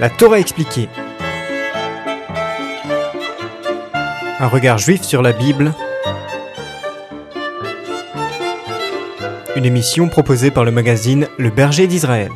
La Torah expliquée. Un regard juif sur la Bible. Une émission proposée par le magazine Le Berger d'Israël.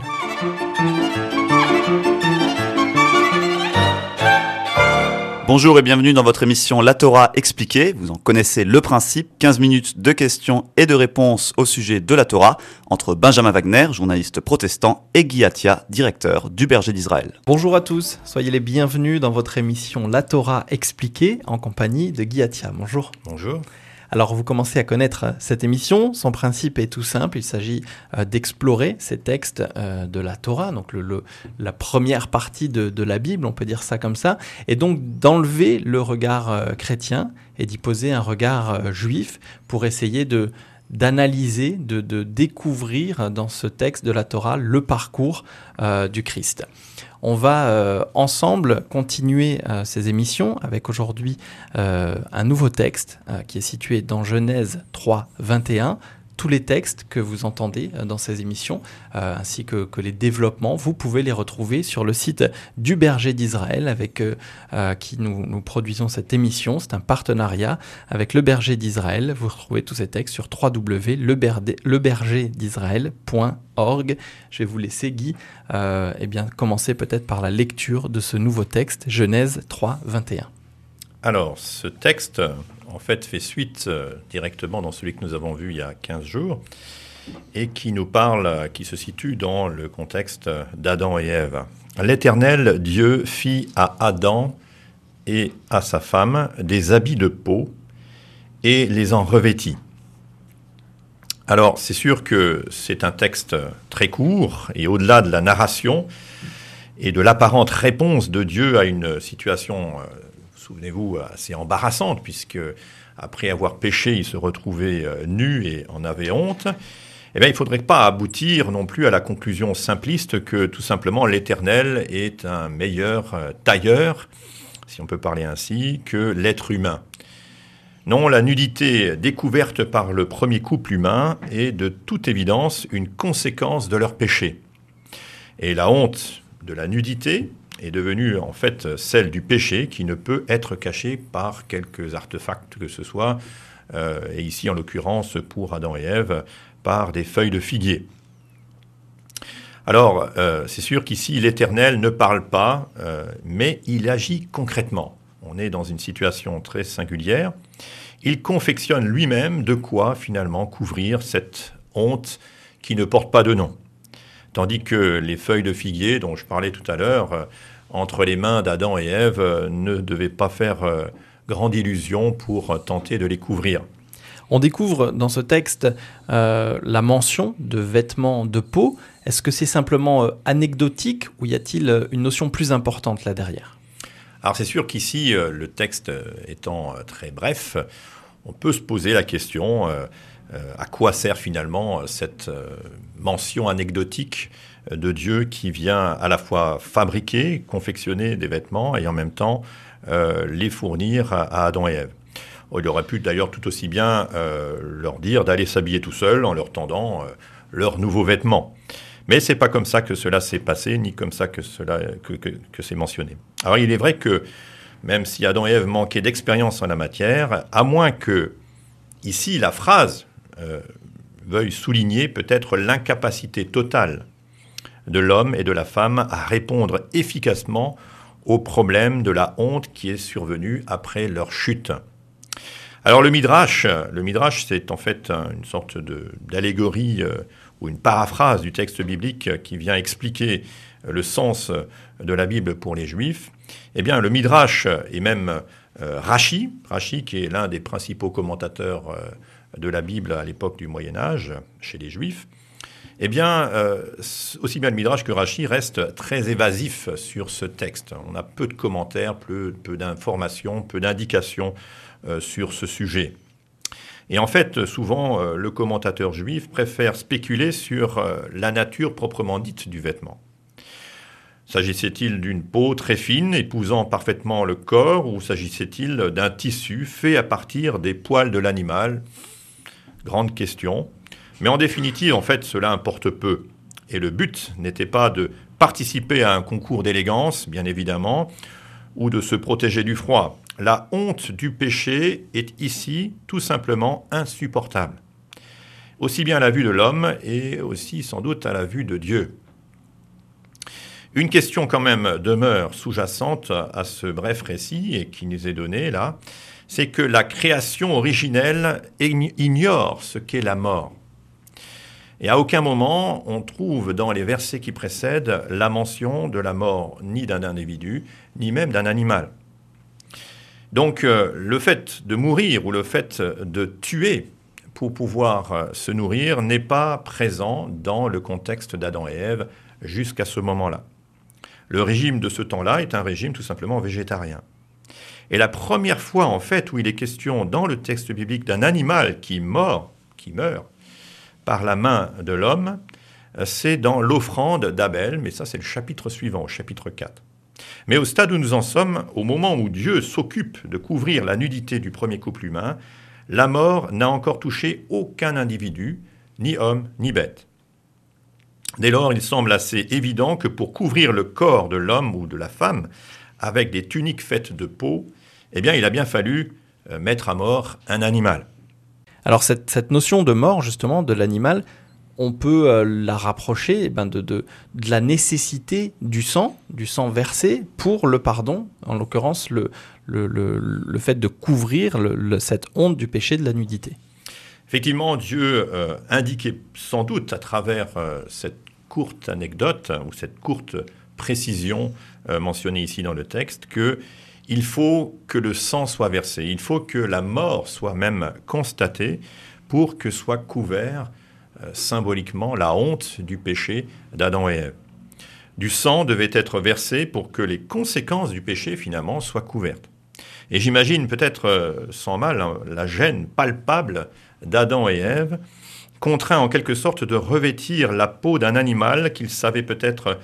Bonjour et bienvenue dans votre émission La Torah expliquée. Vous en connaissez le principe, 15 minutes de questions et de réponses au sujet de la Torah entre Benjamin Wagner, journaliste protestant, et Guy Atia, directeur du Berger d'Israël. Bonjour à tous, soyez les bienvenus dans votre émission La Torah expliquée en compagnie de Guy Atia. Bonjour. Bonjour. Alors vous commencez à connaître cette émission, son principe est tout simple, il s'agit d'explorer ces textes de la Torah, donc la première partie de la Bible, on peut dire ça comme ça, et donc d'enlever le regard chrétien et d'y poser un regard juif pour essayer d'analyser, de découvrir dans ce texte de la Torah le parcours du Christ. On va ensemble continuer ces émissions avec aujourd'hui un nouveau texte qui est situé dans Genèse 3, 21. Tous les textes que vous entendez dans ces émissions, ainsi que les développements, vous pouvez les retrouver sur le site du Berger d'Israël avec qui nous produisons cette émission. C'est un partenariat avec le Berger d'Israël. Vous retrouvez tous ces textes sur www.lebergerdisrael.org. Je vais vous laisser, Guy, commencer peut-être par la lecture de ce nouveau texte, Genèse 3, 21. Alors, ce texte, en fait, fait suite directement dans celui que nous avons vu il y a 15 jours et qui nous parle, qui se situe dans le contexte d'Adam et Ève. L'Éternel Dieu fit à Adam et à sa femme des habits de peau et les en revêtit. Alors, c'est sûr que c'est un texte très court et au-delà de la narration et de l'apparente réponse de Dieu à une situation souvenez-vous, assez embarrassante, puisque après avoir péché, il se retrouvait nu et en avait honte. Eh bien, il ne faudrait pas aboutir non plus à la conclusion simpliste que tout simplement l'Éternel est un meilleur tailleur, si on peut parler ainsi, que l'être humain. Non, la nudité découverte par le premier couple humain est de toute évidence une conséquence de leur péché. Et la honte de la nudité est devenue en fait celle du péché qui ne peut être cachée par quelques artefacts que ce soit, et ici en l'occurrence pour Adam et Ève, par des feuilles de figuier. Alors, c'est sûr qu'ici l'Éternel ne parle pas, mais il agit concrètement. On est dans une situation très singulière. Il confectionne lui-même de quoi finalement couvrir cette honte qui ne porte pas de nom. Tandis que les feuilles de figuier dont je parlais tout à l'heure, entre les mains d'Adam et Ève, ne devaient pas faire grande illusion pour tenter de les couvrir. On découvre dans ce texte la mention de vêtements de peau. Est-ce que c'est simplement anecdotique ou y a-t-il une notion plus importante là derrière ? Alors c'est sûr qu'ici, le texte étant très bref, on peut se poser la question à quoi sert finalement cette mention anecdotique de Dieu qui vient à la fois fabriquer, confectionner des vêtements et en même temps les fournir à Adam et Ève. Il aurait pu d'ailleurs tout aussi bien leur dire d'aller s'habiller tout seul en leur tendant leurs nouveaux vêtements. Mais c'est pas comme ça que cela s'est passé, ni comme ça que c'est mentionné. Alors il est vrai que même si Adam et Ève manquaient d'expérience en la matière, à moins que ici la phrase veuille souligner peut-être l'incapacité totale de l'homme et de la femme à répondre efficacement au problème de la honte qui est survenue après leur chute. Alors le Midrash, c'est en fait une sorte d'allégorie ou une paraphrase du texte biblique qui vient expliquer le sens de la Bible pour les Juifs. Eh bien, le Midrash et même Rashi qui est l'un des principaux commentateurs de la Bible à l'époque du Moyen-Âge chez les Juifs, eh bien, aussi bien le Midrash que Rashi restent très évasifs sur ce texte. On a peu de commentaires, peu d'informations, peu d'indications sur ce sujet. Et en fait, souvent, le commentateur juif préfère spéculer sur la nature proprement dite du vêtement. S'agissait-il d'une peau très fine, épousant parfaitement le corps, ou s'agissait-il d'un tissu fait à partir des poils de l'animal ? Grande question. Mais en définitive, en fait, cela importe peu. Et le but n'était pas de participer à un concours d'élégance, bien évidemment, ou de se protéger du froid. La honte du péché est ici tout simplement insupportable, aussi bien à la vue de l'homme et aussi sans doute à la vue de Dieu. Une question quand même demeure sous-jacente à ce bref récit et qui nous est donné là, c'est que la création originelle ignore ce qu'est la mort. Et à aucun moment on trouve dans les versets qui précèdent la mention de la mort ni d'un individu, ni même d'un animal. Donc le fait de mourir ou le fait de tuer pour pouvoir se nourrir n'est pas présent dans le contexte d'Adam et Ève jusqu'à ce moment-là. Le régime de ce temps-là est un régime tout simplement végétarien. Et la première fois en fait où il est question dans le texte biblique d'un animal qui meurt par la main de l'homme, c'est dans l'offrande d'Abel, mais ça c'est le chapitre suivant, au chapitre 4. Mais au stade où nous en sommes, au moment où Dieu s'occupe de couvrir la nudité du premier couple humain, la mort n'a encore touché aucun individu, ni homme, ni bête. Dès lors, il semble assez évident que pour couvrir le corps de l'homme ou de la femme avec des tuniques faites de peau, eh bien, il a bien fallu mettre à mort un animal. Alors cette notion de mort, justement, de l'animal, on peut la rapprocher de la nécessité du sang versé pour le pardon, en l'occurrence le fait de couvrir cette honte du péché de la nudité. Effectivement, Dieu indiquait sans doute à travers cette courte anecdote ou cette courte précision mentionnée ici dans le texte qu'il faut que le sang soit versé, il faut que la mort soit même constatée pour que soit couvert symboliquement la honte du péché d'Adam et Ève. Du sang devait être versé pour que les conséquences du péché finalement soient couvertes. Et j'imagine peut-être sans mal la gêne palpable d'Adam et Ève, contraints en quelque sorte de revêtir la peau d'un animal qu'ils savaient peut-être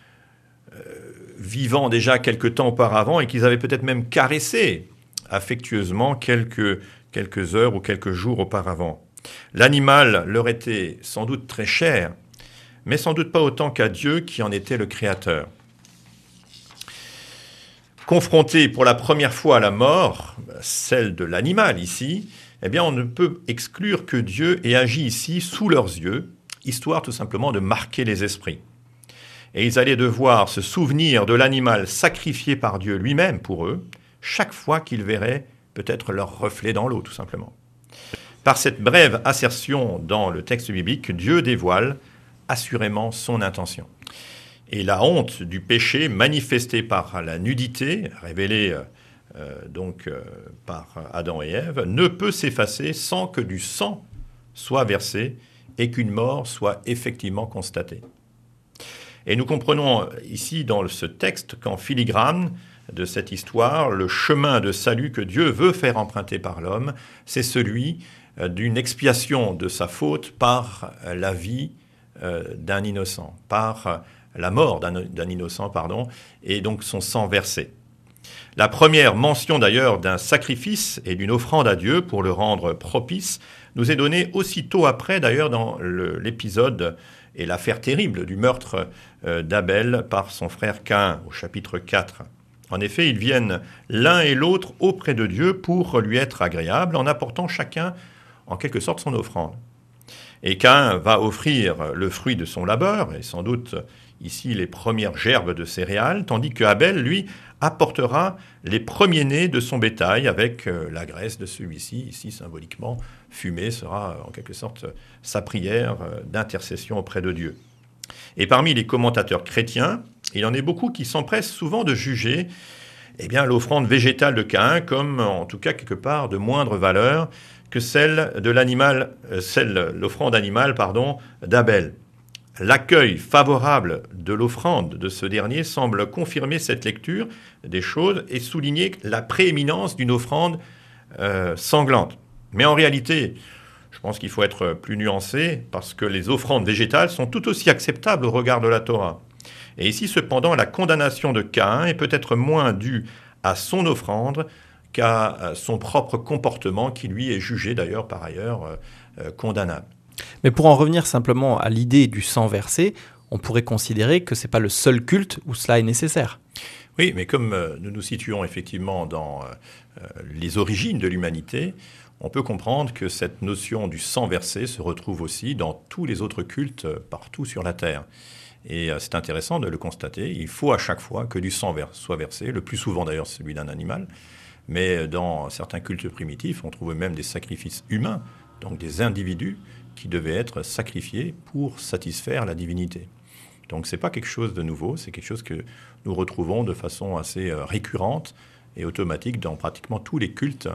vivant déjà quelque temps auparavant et qu'ils avaient peut-être même caressé affectueusement quelques heures ou quelques jours auparavant. L'animal leur était sans doute très cher, mais sans doute pas autant qu'à Dieu qui en était le créateur. Confronté pour la première fois à la mort, celle de l'animal ici, eh bien on ne peut exclure que Dieu ait agi ici sous leurs yeux, histoire tout simplement de marquer les esprits. Et ils allaient devoir se souvenir de l'animal sacrifié par Dieu lui-même pour eux, chaque fois qu'ils verraient peut-être leur reflet dans l'eau, tout simplement. Par cette brève assertion dans le texte biblique, Dieu dévoile assurément son intention. Et la honte du péché manifestée par la nudité, révélée par Adam et Ève, ne peut s'effacer sans que du sang soit versé et qu'une mort soit effectivement constatée. Et nous comprenons ici dans ce texte qu'en filigrane de cette histoire, le chemin de salut que Dieu veut faire emprunter par l'homme, c'est celui d'une expiation de sa faute par la vie d'un innocent, par la mort d'un innocent, et donc son sang versé. La première mention d'ailleurs d'un sacrifice et d'une offrande à Dieu pour le rendre propice nous est donnée aussitôt après d'ailleurs dans l'épisode et l'affaire terrible du meurtre d'Abel par son frère Caïn au chapitre 4. En effet, ils viennent l'un et l'autre auprès de Dieu pour lui être agréables en apportant chacun en quelque sorte son offrande. Et Caïn va offrir le fruit de son labeur, et sans doute ici les premières gerbes de céréales, tandis que Abel, lui, apportera les premiers-nés de son bétail avec la graisse de celui-ci, ici symboliquement fumée, sera en quelque sorte sa prière d'intercession auprès de Dieu. Et parmi les commentateurs chrétiens, il y en a beaucoup qui s'empressent souvent de juger l'offrande végétale de Caïn comme en tout cas quelque part de moindre valeur que l'offrande animale d'Abel. L'accueil favorable de l'offrande de ce dernier semble confirmer cette lecture des choses et souligner la prééminence d'une offrande sanglante. Mais en réalité, je pense qu'il faut être plus nuancé parce que les offrandes végétales sont tout aussi acceptables au regard de la Torah. Et ici, cependant, la condamnation de Caïn est peut-être moins due à son offrande qu'à son propre comportement qui, lui, est jugé d'ailleurs par ailleurs condamnable. Mais pour en revenir simplement à l'idée du sang versé, on pourrait considérer que ce n'est pas le seul culte où cela est nécessaire. Oui, mais comme nous nous situons effectivement dans les origines de l'humanité, on peut comprendre que cette notion du sang versé se retrouve aussi dans tous les autres cultes partout sur la Terre. Et c'est intéressant de le constater. Il faut à chaque fois que du sang soit versé, le plus souvent d'ailleurs celui d'un animal, mais dans certains cultes primitifs, on trouve même des sacrifices humains, donc des individus qui devaient être sacrifiés pour satisfaire la divinité. Donc ce n'est pas quelque chose de nouveau, c'est quelque chose que nous retrouvons de façon assez récurrente et automatique dans pratiquement tous les cultes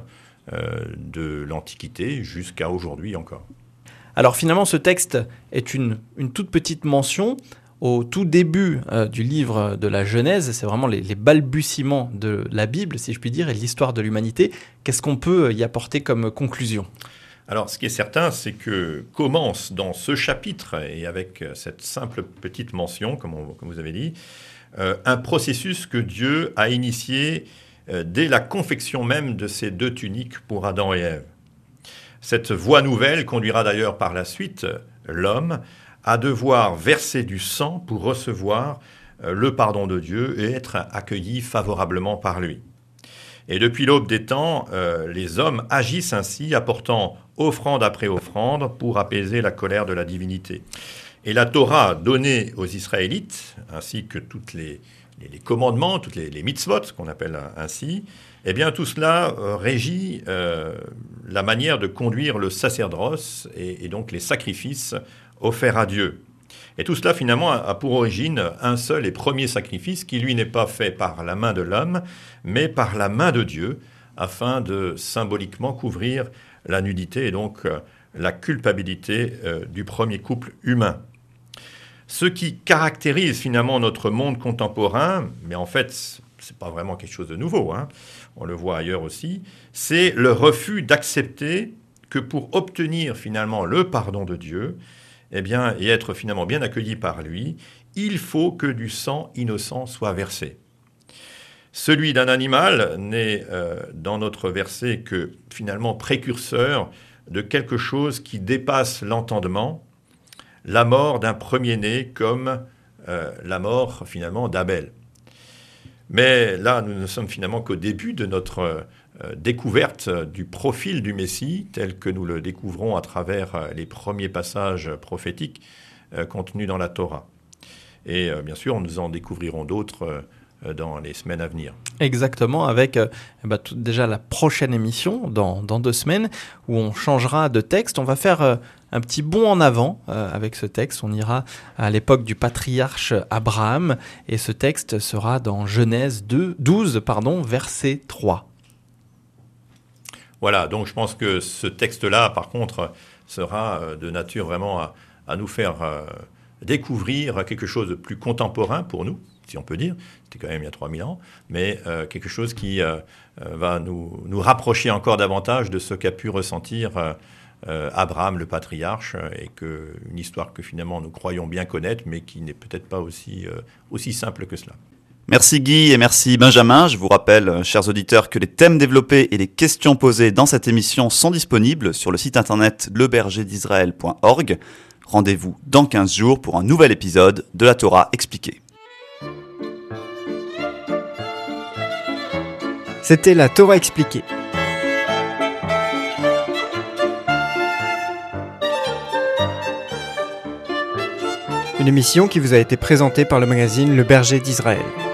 de l'Antiquité jusqu'à aujourd'hui encore. Alors finalement, ce texte est une toute petite mention au tout début du livre de la Genèse. C'est vraiment les balbutiements de la Bible, si je puis dire, et de l'histoire de l'humanité. Qu'est-ce qu'on peut y apporter comme conclusion ? Alors, ce qui est certain, c'est que commence dans ce chapitre, et avec cette simple petite mention, comme vous avez dit, un processus que Dieu a initié dès la confection même de ces 2 tuniques pour Adam et Ève. Cette voie nouvelle conduira d'ailleurs par la suite l'homme à devoir verser du sang pour recevoir le pardon de Dieu et être accueilli favorablement par lui. Et depuis l'aube des temps, les hommes agissent ainsi, apportant offrande après offrande pour apaiser la colère de la divinité. Et la Torah donnée aux Israélites, ainsi que tous les commandements, toutes les mitzvot, qu'on appelle ainsi, eh bien tout cela régit la manière de conduire le sacerdoce et donc les sacrifices offerts à Dieu. Et tout cela, finalement, a pour origine un seul et premier sacrifice qui, lui, n'est pas fait par la main de l'homme, mais par la main de Dieu, afin de symboliquement couvrir la nudité et donc la culpabilité du premier couple humain. Ce qui caractérise finalement notre monde contemporain, mais en fait, ce n'est pas vraiment quelque chose de nouveau, on le voit ailleurs aussi, c'est le refus d'accepter que pour obtenir finalement le pardon de Dieu, eh bien, et être finalement bien accueilli par lui, il faut que du sang innocent soit versé. Celui d'un animal n'est dans notre verset que finalement précurseur de quelque chose qui dépasse l'entendement, la mort d'un premier-né comme la mort finalement d'Abel. Mais là, nous ne sommes finalement qu'au début de notre découverte du profil du Messie, tel que nous le découvrons à travers les premiers passages prophétiques contenus dans la Torah. Et bien sûr, nous en découvrirons d'autres dans les semaines à venir. Exactement, avec déjà la prochaine émission, dans 2 semaines, où on changera de texte. On va faire un petit bond en avant avec ce texte. On ira à l'époque du patriarche Abraham, et ce texte sera dans Genèse 12, verset 3. Voilà, donc je pense que ce texte-là, par contre, sera de nature vraiment à nous faire découvrir quelque chose de plus contemporain pour nous, si on peut dire. C'était quand même il y a 3000 ans, mais quelque chose qui va nous rapprocher encore davantage de ce qu'a pu ressentir Abraham, le patriarche, et une histoire que finalement nous croyons bien connaître, mais qui n'est peut-être pas aussi simple que cela. Merci Guy et merci Benjamin. Je vous rappelle, chers auditeurs, que les thèmes développés et les questions posées dans cette émission sont disponibles sur le site internet lebergerdisraël.org. Rendez-vous dans 15 jours pour un nouvel épisode de la Torah expliquée. C'était la Torah expliquée. Une émission qui vous a été présentée par le magazine Le Berger d'Israël.